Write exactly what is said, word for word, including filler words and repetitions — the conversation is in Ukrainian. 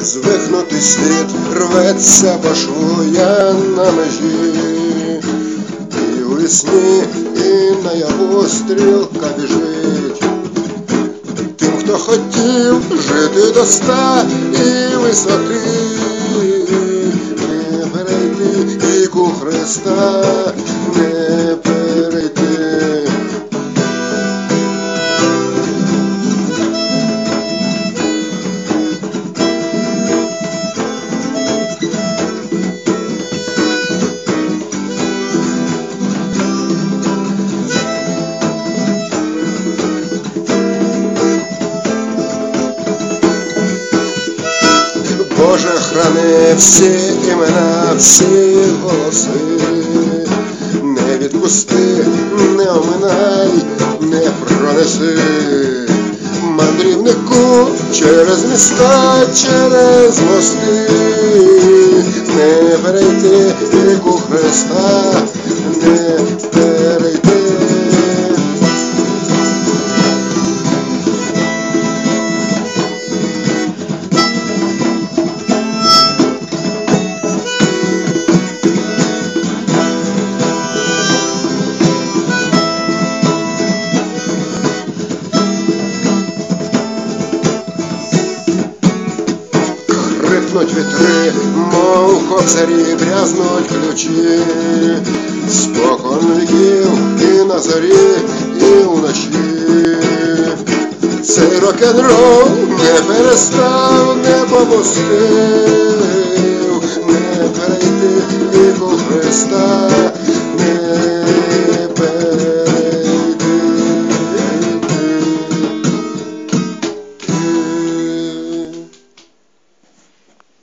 Звихнутий світ рветься, башує на межі, і у вісні, і наяву стрілка біжить. Тим, хто хотів жити до ста і висоти, не перейти віку Христа, не перейти. Боже, храни всі імена, всі голоси, не відпусти, не оминай, не пронеси. Мандрівнику через міста, через мости, не перейти віку Христа, не перейти. Хрипнуть вітри, мов кобзарі, брязнуть ключі, спокон віків і на зорі, і уночі. Цей рок-н-рол не перестав, не попустив, не перейти віку Христа,